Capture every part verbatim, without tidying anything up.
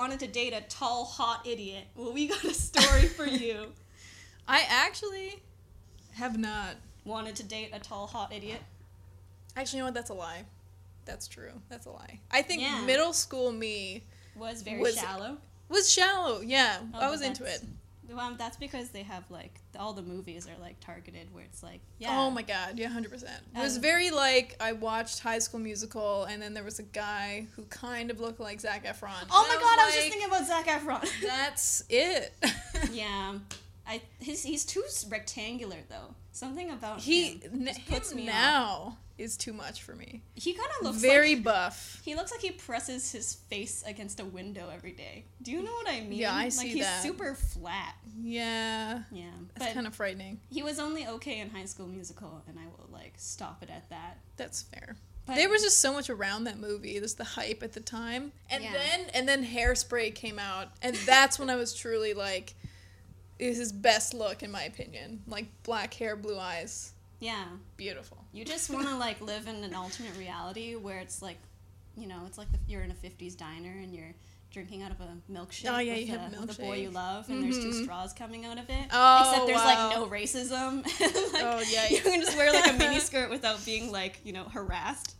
wanted to date a tall, hot idiot. Well, we got a story for you. I actually have not. Wanted to date a tall, hot idiot? Actually, you know what? That's a lie. That's true. That's a lie. I think Yeah. middle school me Was very was, shallow. Was shallow, yeah. Oh, I was but into it. Well, that's because they have, like, all the movies are, like, targeted where it's, like, yeah. Oh, my God. Yeah, one hundred percent. It was Um, very, like, I watched High School Musical, and then there was a guy who kind of looked like Zac Efron. Oh, And my God, I was like, just thinking about Zac Efron. That's it. Yeah. I his He's too rectangular, though. Something about he, him n- just puts him me now off. is too much for me. He kind of looks Very like... buff. He looks like he presses his face against a window every day. Do you know what I mean? Yeah, I like, see he's that. super flat. Yeah. Yeah. That's But kind of frightening. he was only okay in High School Musical, and I will, like, stop it at that. That's fair. But There was just so much around that movie. There's the hype at the time. And Yeah. then and then Hairspray came out, and that's when I was truly like, it was his best look in my opinion. Like black hair, blue eyes. Yeah. Beautiful. You just want to, like, live in an alternate reality where it's, like, you know, it's like the, you're in a fifties diner and you're drinking out of a milkshake, Oh, yeah, with, you a, have a with a boy you milkshake. love, and there's two Mhm. straws coming out of it. Oh, Except there's, wow. like, no racism. Like, Oh, yikes. you can just wear, like, a mini skirt without being, like, you know, harassed.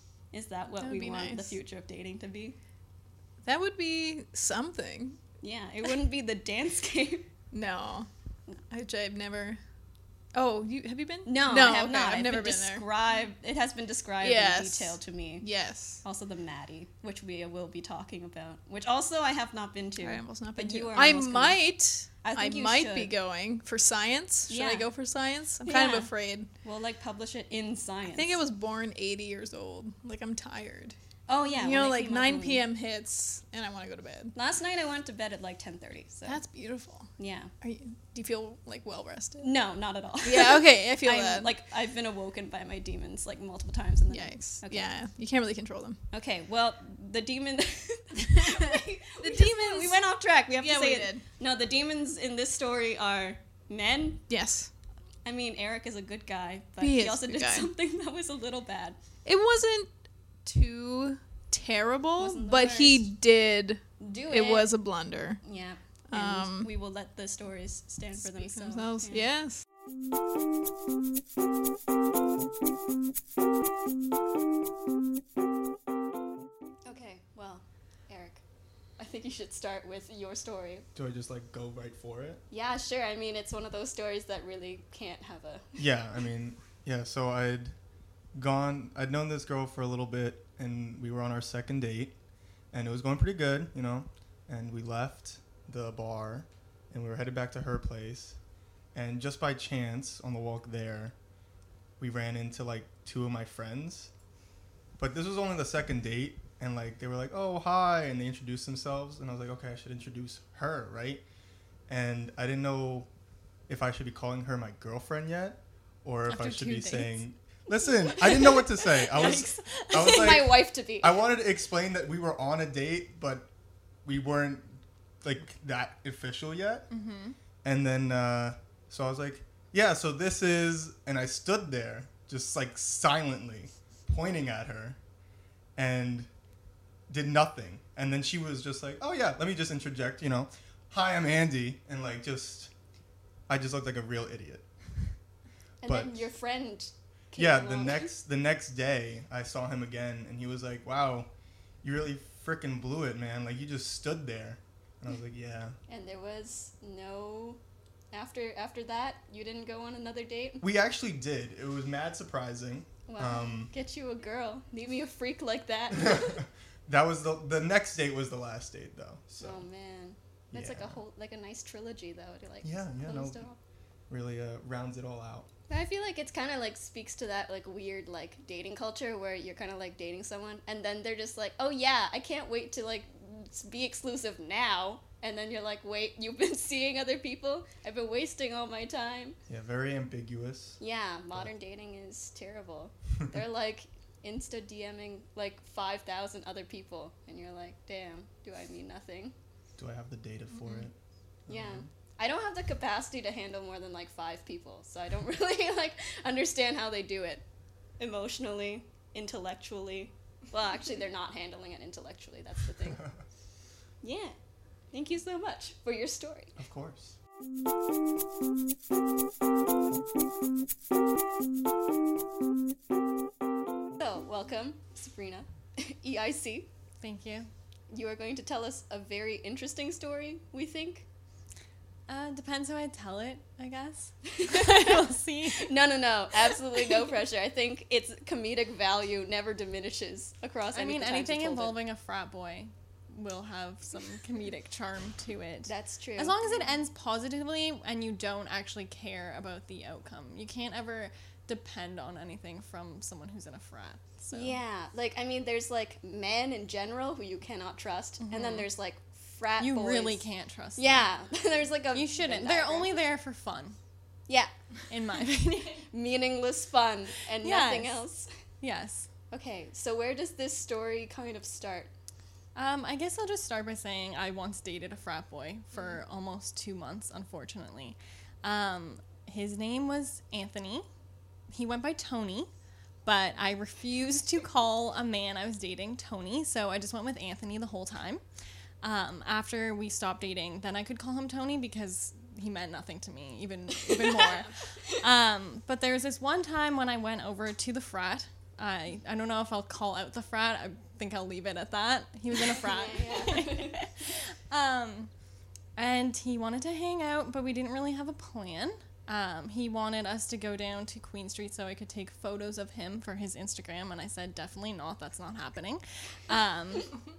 Is that what That would we be want the nice. future of dating to be? That would be something. Yeah, it wouldn't be the dance game. No. Which I've never. Oh, you have you been? No, no I have okay, not. I've It's never been been there. described, It has been described Yes. in detail to me. Yes. Also the Maddie, which we will be talking about, which also I have not been to. I almost not been but you to. are I almost gonna- might. I I, think you might be should. going for science. Should I Yeah. go for science? I'm kind Yeah. of afraid. We'll, like, publish it in Science. I think I was born eighty years old. Like I'm tired. Oh, yeah. you when know, it like came out nine on- p.m. hits, and I want to go to bed. Last night I went to bed at, like, ten thirty, so... That's beautiful. Yeah. Are you, do you feel like well rested? No, not at all. Yeah. Okay. I feel I'm, that. Like, I've been awoken by my demons, like, multiple times in the night. Yikes. Okay. Yeah. You can't really control them. Okay, well, the demon... The the demons... demons- We went off track. We have Yeah, to say we it. did. No, the demons in this story are men. Yes. I mean, Eric is a good guy, but He he, is a also good did guy. something that was a little bad. It wasn't too terrible, Wasn't the but he worst. did. Do it. It was a blunder. Yeah. And Um, we will let the stories stand for Speak for themselves. themselves. Yeah. Yes. Okay, well, Eric, I think you should start with your story. Do I just like go right for it? Yeah, sure. I mean, it's one of those stories that really can't have a... Yeah, I mean, yeah, so I'd gone, I'd known this girl for a little bit, and we were on our second date, and it was going pretty good, you know, and we left the bar, and we were headed back to her place, and just by chance, on the walk there, we ran into, like, two of my friends, but this was only the second date, and, like, they were like, oh, hi, and they introduced themselves, and I was like, okay, I should introduce her, right? And I didn't know if I should be calling her my girlfriend yet, or if After I should two be dates. saying, listen, I didn't know what to say. I was, Yikes. I was like, my wife to be. I wanted to explain that we were on a date, but we weren't like that official yet. Mm-hmm. And then, uh, so I was like, yeah, so this is, and I stood there just like silently pointing at her and did nothing. And then she was just like, oh yeah, let me just interject, you know, hi, I'm Andy. And like, just, I just looked like a real idiot. and but- then your friend came Yeah, the along. next the next day I saw him again, and he was like, "Wow, you really freaking blew it, man! Like you just stood there." And I was like, "Yeah." And there was no... After after that, you didn't go on another date? We actually did. It was mad surprising. Wow. Um, Get you a girl. Need me a freak like that. that was the the next date was the last date though. So Oh man, that's like a yeah. whole like a nice trilogy though. To like Yeah, yeah, no. close it off. really uh, rounds it all out. But I feel like it's kind of like speaks to that like weird like dating culture where you're kind of like dating someone and then they're just like, oh yeah, I can't wait to like s- be exclusive now. And then you're like, wait, you've been seeing other people? I've been wasting all my time. Yeah, very ambiguous. Yeah, modern dating is terrible. They're like insta DMing like five thousand other people, and you're like, damn, do I mean nothing? Do I have the data for Mhm. it? Yeah. Um, I don't have the capacity to handle more than like five people, so I don't really like understand how they do it. Emotionally, intellectually. Well, actually, they're not handling it intellectually. That's the thing. Yeah. Thank you so much for your story. Of course. So, welcome, Sabrina, E I C. Thank you. You are going to tell us a very interesting story, we think. Uh, depends how I tell it, I guess. We'll see. No, no, no. Absolutely no pressure. I think its comedic value never diminishes across I any mean, of the times anything you've told it. involving a frat boy will have some comedic charm to it. That's true. As long as it ends positively and you don't actually care about the outcome. You can't ever depend on anything from someone who's in a frat. So. Yeah. Like, I mean, there's, like, men in general who you cannot trust. And then there's, like, frat You boys. really can't trust them. Yeah. There's, like, a... You shouldn't. Venn They're diagram. only there for fun, Yeah. in my opinion. Meaningless fun and nothing Yes. else. Yes. Okay, so where does this story kind of start? Um, I guess I'll just start by saying I once dated a frat boy for almost two months, unfortunately. Um, his name was Anthony. He went by Tony, but I refused to call a man I was dating Tony, so I just went with Anthony the whole time. Um, after we stopped dating, then I could call him Tony because he meant nothing to me, even even more. Um, but there was this one time when I went over to the frat. I I don't know if I'll call out the frat. I think I'll leave it at that. He was in a frat. um, and he wanted to hang out, but we didn't really have a plan. Um, he wanted us to go down to Queen Street so I could take photos of him for his Instagram, and I said, definitely not. That's not happening. Um,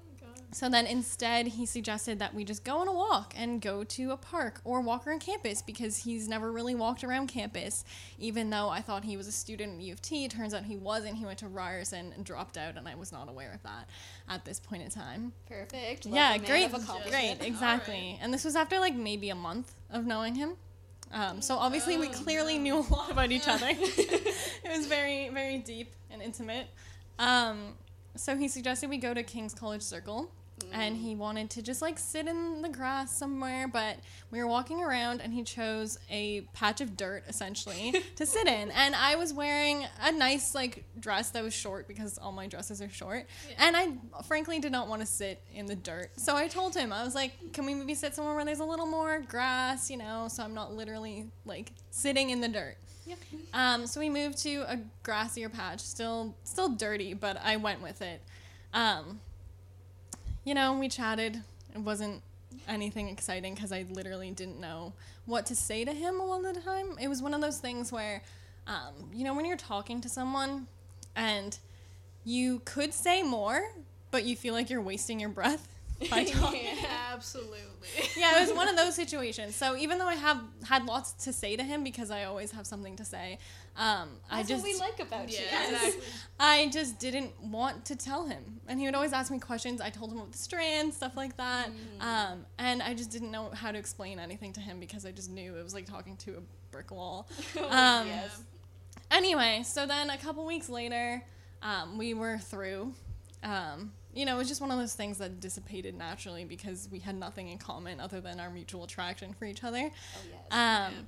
so then instead, he suggested that we just go on a walk and go to a park or walk around campus because he's never really walked around campus, even though I thought he was a student at U of T. Turns out he wasn't. He went to Ryerson and dropped out, and I was not aware of that at this point in time. Perfect. Love yeah, a man great, of accomplishment. great, exactly. And this was after like maybe a month of knowing him. Um, so obviously we clearly knew a lot about each other. It was very, very deep and intimate. Um, so he suggested we go to King's College Circle, and he wanted to just like sit in the grass somewhere, but we were walking around and he chose a patch of dirt essentially to sit in, and I was wearing a nice like dress that was short because all my dresses are short, and I frankly did not want to sit in the dirt, so I told him, I was like, can we maybe sit somewhere where there's a little more grass, you know, so I'm not literally like sitting in the dirt. Yep. Um, so we moved to a grassier patch, still still dirty, but I went with it. Um, you know, we chatted. It wasn't anything exciting because I literally didn't know what to say to him a lot of the time. It was one of those things where, um, you know, when you're talking to someone and you could say more, but you feel like you're wasting your breath by talking. Absolutely. Yeah, it was one of those situations. So even though I have had lots to say to him because I always have something to say, um, I That's just what we like about you. Yeah, exactly. I just didn't want to tell him, and he would always ask me questions. I told him about the strand, stuff like that, Mm. um, and I just didn't know how to explain anything to him because I just knew it was like talking to a brick wall. Um, Yes. Anyway, so then a couple weeks later, um, we were through. Um, you know, it was just one of those things that dissipated naturally because we had nothing in common other than our mutual attraction for each other. Oh, yes. Um,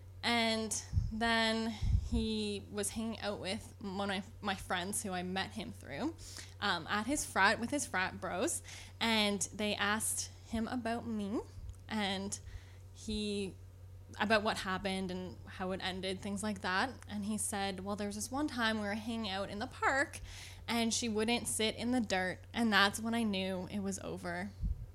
and then he was hanging out with one of my, my friends who I met him through um, at his frat with his frat bros, and they asked him about me and he about what happened and how it ended, things like that. And he said, well, there was this one time we were hanging out in the park and she wouldn't sit in the dirt, and that's when I knew it was over.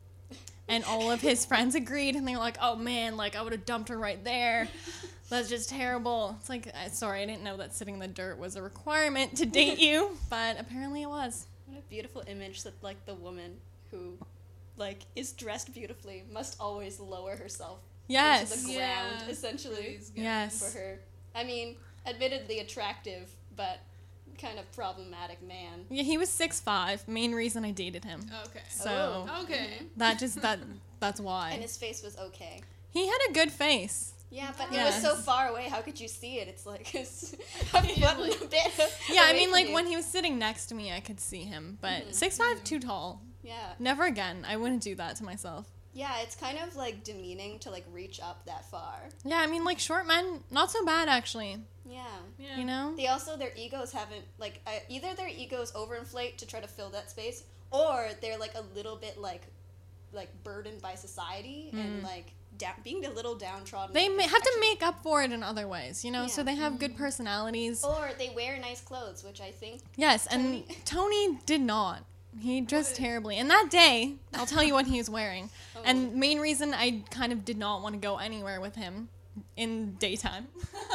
And all of his friends agreed, and they were like, oh man, like I would have dumped her right there. That's just terrible. It's like, uh, sorry, I didn't know that sitting in the dirt was a requirement to date you, but apparently it was. What a beautiful image that, like, the woman who, like, is dressed beautifully must always lower herself Yes. into the ground, Yeah. essentially, Please, God. Yes. for her. I mean, admittedly attractive, but kind of problematic man. Yeah, he was six five. Main reason I dated him. Okay. So Oh. Okay. that just that that's And why. his face was okay. He had a good face. Yeah, but he Yes. was so far away. How could you see it? It's like it's a foot and a bit. Yeah, I away mean, from like you. when he was sitting next to me, I could see him, but Mhm. six five, too tall. Yeah, Never again. I wouldn't do that to myself. yeah. It's kind of like demeaning to like reach up that far. Yeah, I mean, like short men, not so bad actually. Yeah. Yeah. You know? They also their egos haven't like uh, either their egos overinflate to try to fill that space, or they're like a little bit like like burdened by society and like da- being a little downtrodden. They like, ma- have to actually- make up for it in other ways, you know. Yeah. So they have good personalities. Or they wear nice clothes, which I think. Yes, and Tony- Tony did not. He dressed terribly. And that day, I'll tell you what he was wearing. Oh. And main reason I kind of did not want to go anywhere with him in daytime.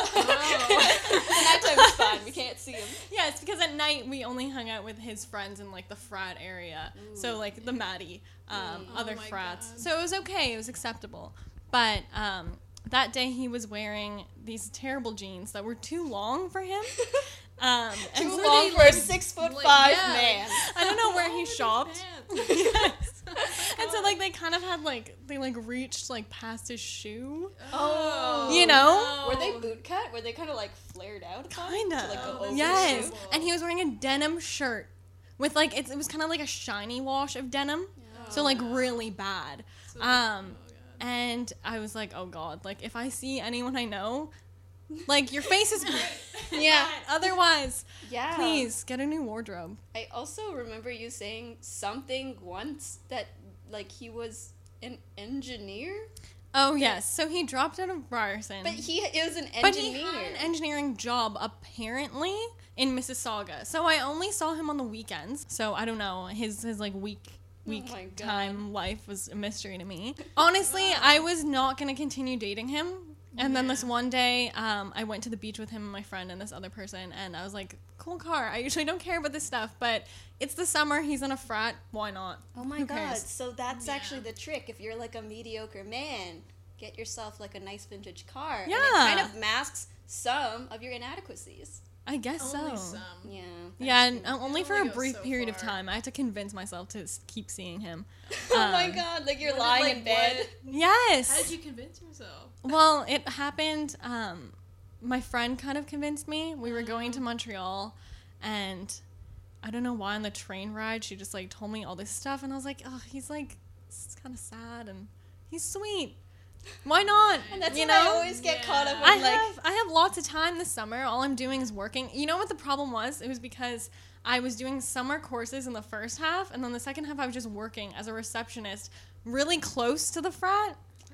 The nighttime is fine. We can't see him. Yes, because at night we only hung out with his friends in like the frat area. So like the Maddie, um, Oh other my frats. God. So it was okay. It was acceptable. But um, that day he was wearing these terrible jeans that were too long for him. Um, and Too so long they, for a like, six foot like, five yeah. man. I don't know where he With his shopped. pants. Yes. And so like they kind of had like they like reached like past his shoe. Oh. You know? Were they boot cut? Were they kind of like flared out? at the bottom Kinda. To, like, go Oh, over Yes. the shoe? shoe. And he was wearing a denim shirt with like it's, it was kind of like a shiny wash of denim. So like really bad. So, Um oh, God. and I was like, "Oh god, like if I see anyone I know, like your face is great. Yeah. But otherwise, Yeah. please get a new wardrobe." I also remember you saying something once that like he was an engineer, Oh yes. So he dropped out of Ryerson. but he it was an But he engineer. had an engineering job apparently in Mississauga. So I only saw him on the weekends. So I don't know. His his like week week Oh my God. time life was a mystery to me. Honestly, I was not gonna continue dating him. And then this one day, um, I went to the beach with him and my friend and this other person, and I was like, "Cool car. I usually don't care about this stuff, but it's the summer. He's in a frat. Why not?" Oh my Who god! cares? So that's Yeah. actually the trick. If you're like a mediocre man, get yourself like a nice vintage car. And Yeah. it kind of masks some of your inadequacies. I guess Only so. some. Yeah. Yeah, and uh, only It for only a goes brief so period of far. time. I had to convince myself to s- keep seeing him. Oh my Um, god! Like you're What did, lying like, in bed. what- Yes. How did you convince yourself? Well, it happened. Um, my friend kind of convinced me. We were going to Montreal, and I don't know why on the train ride she just like told me all this stuff, and I was like, "Oh, he's like, it's kind of sad, and he's sweet. Why not?" And that's you what I know. always get caught up in. I like, have I have lots of time this summer. All I'm doing is working. You know what the problem was? It was because I was doing summer courses in the first half, and then the second half I was just working as a receptionist, really close to the frat.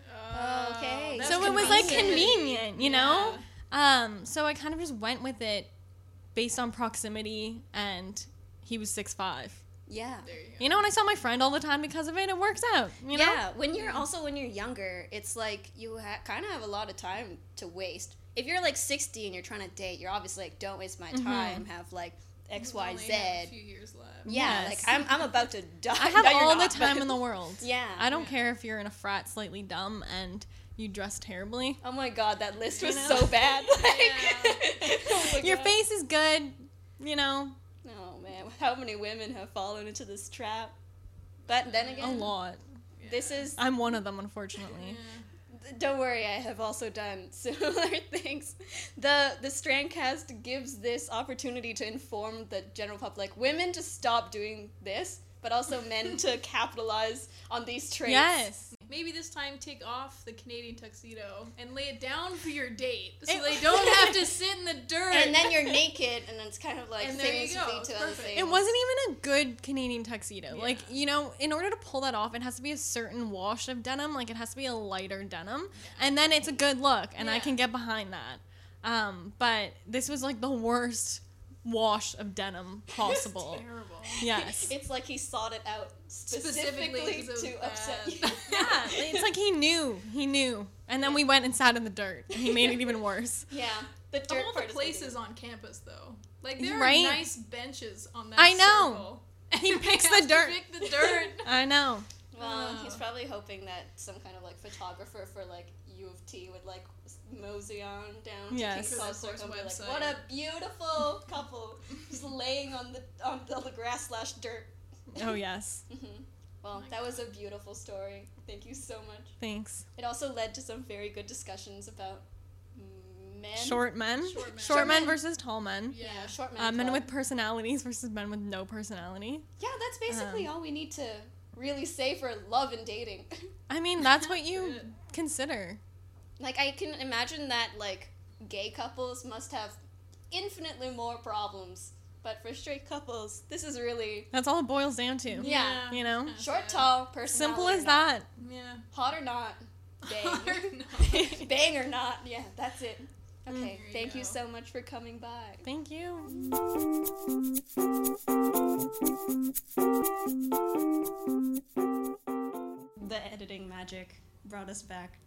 Oh, okay. that's So it was like convenient. convenient, you know? Um, so I kind of just went with it based on proximity, and he was six five. yeah. There you go. You know, and I saw my friend all the time because of it. It works out, you know? Yeah, when you're also when you're younger, it's like you ha- kind of have a lot of time to waste. If you're like sixty and you're trying to date, you're obviously like, don't waste my time. Have like X, You Y, only Z. have a few years left. Yeah, Yes. like I'm I'm about to die. I have No, you're all the not, time but- in the world. Yeah. I don't care if you're in a frat slightly dumb and you dress terribly. Oh my god, that list You was know? so bad. Like, oh my Your God. face is good, you know, Oh man, how many women have fallen into this trap? But then a again, lot. this is. I'm one of them, unfortunately. Don't worry, I have also done similar things. The the Strandcast gives this opportunity to inform the general public, women to stop doing this, but also men to capitalize on these traits. Yes. Maybe this time take off the Canadian tuxedo and lay it down for your date so It- they don't have to sit in the dirt. And then you're naked, and it's kind of like And there you things go, lead it's to other perfect. things. It wasn't even a good Canadian tuxedo. Yeah. Like, you know, in order to pull that off, it has to be a certain wash of denim. Like, it has to be a lighter denim. And then it's a good look, and I Yeah. can get behind that. Um, but this was like the worst wash of denim possible. terrible. Yes. It's like he sought it out specifically, Specifically 'cause it was to upset bad. you. Yeah, it's like he knew. He knew. And then we went and sat in the dirt, and he made it even worse. Yeah, the Of dirt all part the is making places it- on campus, though, like there Right? are nice benches on that. I know. circle. He picks You the have to dirt. Pick the dirt. I know. Well, Uh. he's probably hoping that some kind of like photographer for like U of T would like mosey on down to Yes. King's For Cross their course Circle and be like, website. "What a beautiful couple, just laying on the on the, the grass slash dirt." Oh, yes. hmm Well, that was a beautiful story. Thank you so much. Thanks. It also led to some very good discussions about men. Short men. Short men. Short Short men men. versus tall men. Yeah, Yeah. short men. Uh, men club. with personalities versus men with no personality. Yeah, that's basically Um, all we need to really say for love and dating. I mean, that's what you Good. consider. Like, I can imagine that, like, gay couples must have infinitely more problems But for straight couples, this is really That's all it boils down to. Yeah. You know? short, tall, personality. Simple as or not. that. Yeah. Hot or not. Bang. Hot or not. Bang or not. Yeah, that's it. Okay, There you thank you go. so much for coming by. Thank you. The editing magic brought us back.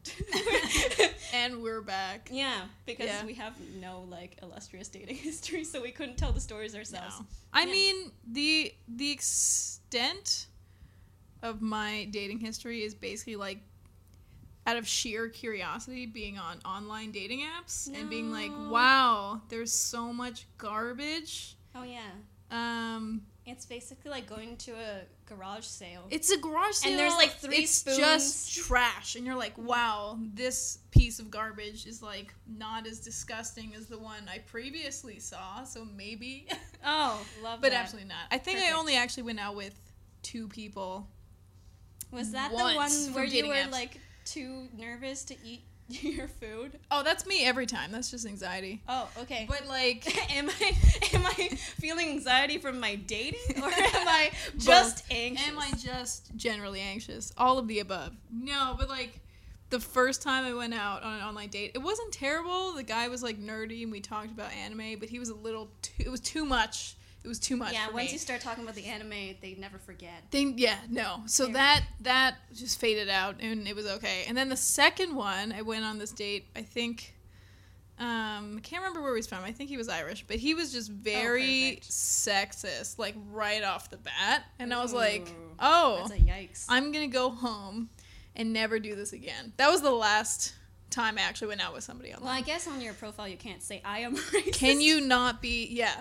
And we're back. Yeah, because Yeah. we have no like illustrious dating history, so we couldn't tell the stories ourselves. No. I Yeah. mean, the the extent of my dating history is basically like out of sheer curiosity being on online dating apps and being like, No. wow, there's so much garbage. Oh yeah, Um, it's basically like going to a garage sale. it's a garage sale. And there's, like, three it's spoons. just trash, and you're like, wow, this piece of garbage is like not as disgusting as the one I previously saw. So maybe, Oh, love but that. absolutely not. I think I Perfect. only actually went out with two people. Was that the once one from where you dating were apps. like too nervous to eat your food? Oh, that's me every time. That's just anxiety. Oh, okay. But like, am I am I feeling anxiety from my dating, or am I just anxious? am I just generally anxious? All of the above. No, but like, the first time I went out on an online date, it wasn't terrible. The guy was like nerdy, and we talked about anime, but he was a little. Too, it was too much. It was too much. Yeah, for once me. you start talking about the anime, they never forget. They, yeah, no. So Fair. that that just faded out, and it was okay. And then the second one, I went on this date. I think, um, I can't remember where he's from. I think he was Irish, but he was just very perfect. sexist, like right off the bat. And I was like, Ooh. oh, That's a yikes. I'm gonna go home and never do this again. That was the last time I actually went out with somebody online. Well, I guess on your profile you can't say I am racist. Can you not be? Yeah.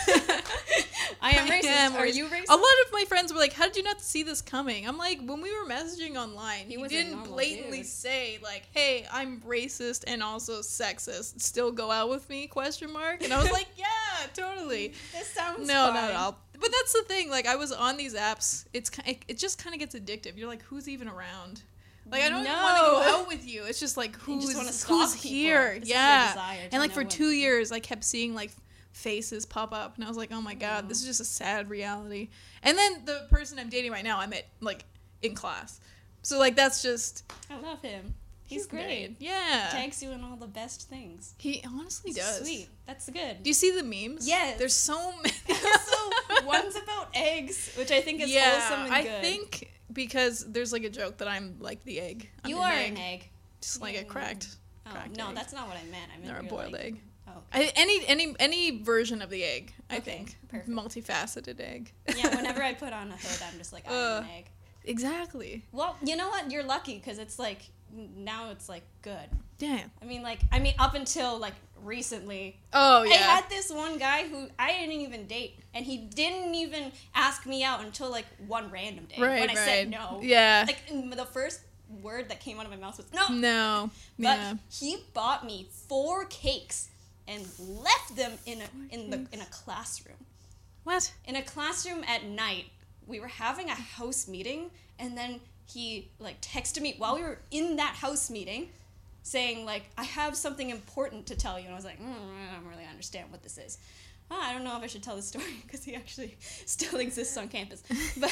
I am racist. am Are racist. you racist? A lot of my friends were like, "How did you not see this coming?" I'm like, when we were messaging online, He he, was a didn't normal blatantly dude. say like, "Hey, I'm racist and also sexist. Still go out with me?" Question mark. And I was like, "Yeah, totally." This sounds No, fine. not at all. But that's the thing. Like, I was on these apps. It's ki- it, it just kind of gets addictive. You're like, who's even around? Like, I don't even want to No. go out with you. It's just like, You who's just wanna stalk who's people. here? This is your Yeah. desire to And like know for what- two years, I kept seeing like faces pop up, and I was like, oh my god, this is just a sad reality. And then the person I'm dating right now, I met like in class. So like that's just I love him. He's, great. Yeah. Tags you in all the best things. He honestly It's does. Sweet. That's good. Do you see the memes? Yes. There's so many. so one's about eggs, which I think is wholesome and I good. think because there's like a joke that I'm like the egg. I'm you an are egg. an egg. Just like a Mm. cracked. Oh, cracked no, egg. that's not what I meant. I meant Or a you're boiled like, egg. Oh. I, any any any version of the egg, I Okay, think. perfect. Multifaceted egg. Yeah, whenever I put on a hood, I'm just like, I'm Uh. an egg. Exactly. Well, you know what? You're lucky because it's like now it's like good. Damn. I mean, like I mean, up until like recently, Oh yeah. I had this one guy who I didn't even date, and he didn't even ask me out until like one random day right, when I right. said no. Yeah. Like and the first word that came out of my mouth was no. no. But Yeah. he bought me four cakes and left them in a in the in a classroom. What? In a classroom at night. We were having a house meeting, and then he like texted me while we were in that house meeting, saying like, "I have something important to tell you." And I was like, mm, "I don't really understand what this is." Oh, I don't know if I should tell this story because he actually still exists on campus. But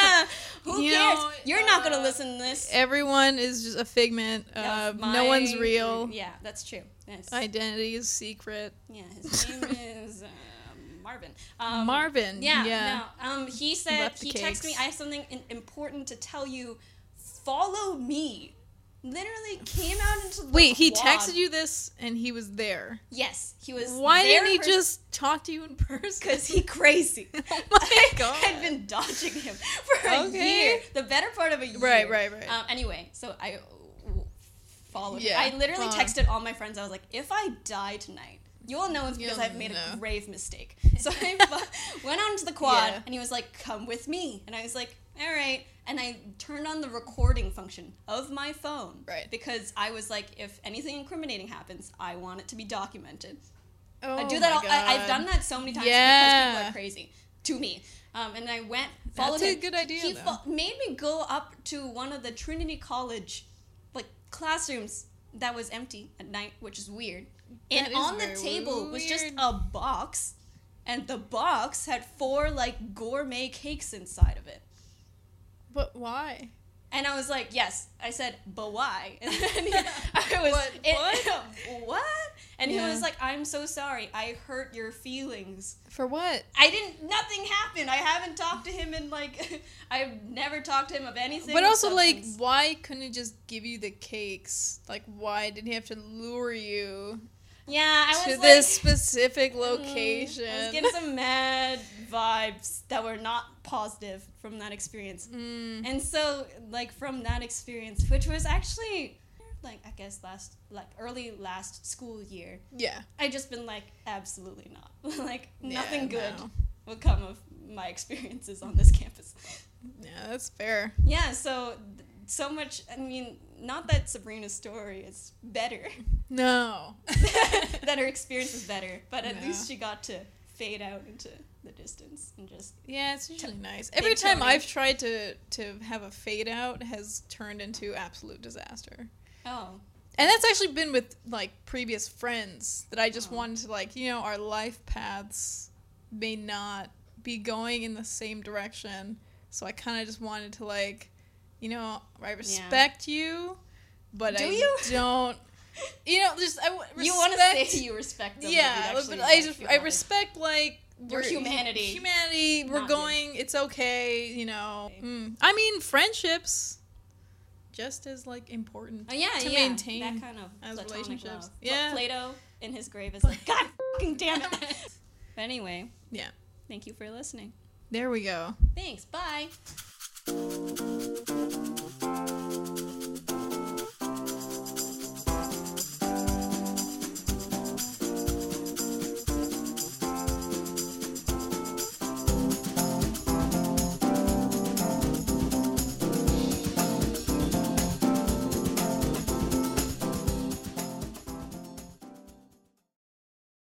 who You cares? know, You're not gonna uh, listen to this. Everyone is just a figment Of of no one's my- real. Yeah, that's true. Yes. Identity is secret. Yeah, his name is uh, Marvin. Um, Marvin. Yeah, Yeah. no. Um, he said Left the he texted me. cakes. I have something in- important to tell you. Follow me. Literally came out into the Wait, he quad. texted you this and he was there. Yes, he was. Why there didn't he pers- just talk to you in person? Because he crazy. Oh my god. I'd been dodging him for a Okay. year. The better part of a year. Right, right, right. Um, anyway, so I uh, followed Yeah, him. I literally follow. texted all my friends. I was like, if I die tonight, you'll know it's because You'll I've made know. a grave mistake. So I fu- went onto the quad, Yeah. and he was like, come with me. And I was like, all right. And I turned on the recording function of my phone. Right. Because I was like, if anything incriminating happens, I want it to be documented. Oh I do that. my All, I, I've God. done that so many times because Yeah. people are crazy to me. Um, and I went followed That's a him. good idea, He though. fo- made me go up to one of the Trinity College, like classrooms that was empty at night, which is weird. That And is on the very table was just weird. a box and the box had four like gourmet cakes inside of it. But why? And I was like, yes. I said, but why? And then he, I was, What? it- What? what? And Yeah. he was like, I'm so sorry. I hurt your feelings. For what? I didn't, nothing happened. I haven't talked to him in like, I've never talked to him of anything. But of also, like, substance. why couldn't he just give you the cakes? Like, why did he have to lure you yeah, I was to like, this specific mm, location? I was getting some mad vibes that were not positive from that experience. Mm. And so, like, from that experience, which was actually, like, I guess last, like, early last school year, Yeah. I just been like, absolutely not. Like, Yeah, nothing good no. will come of my experiences on this campus. Yeah, that's fair. Yeah, so, so much, I mean, not that Sabrina's story is better, No. that her experience is better, but at No. least she got to fade out into the distance and just, Yeah, it's usually nice. Big Every time Tony. I've tried to to have a fade out has turned into absolute disaster. oh, And that's actually been with like previous friends that I just Oh. wanted to like, you know, our life paths may not be going in the same direction. So I kind of just wanted to like, you know, I respect you, but Do I you? don't. You know, just I w- you want to respect- say you respect them. yeah, but, but you'd I actually just feel I bad. respect like Your we're- humanity. Humanity, we're Not going. It's okay, you know. Mm. I mean, friendships, just as like important Oh, yeah, to yeah, maintain that kind of as platonic relationships. love. Yeah. Plato in his grave is like, God fucking damn it. But anyway, Yeah. thank you for listening. There we go. Thanks. Bye.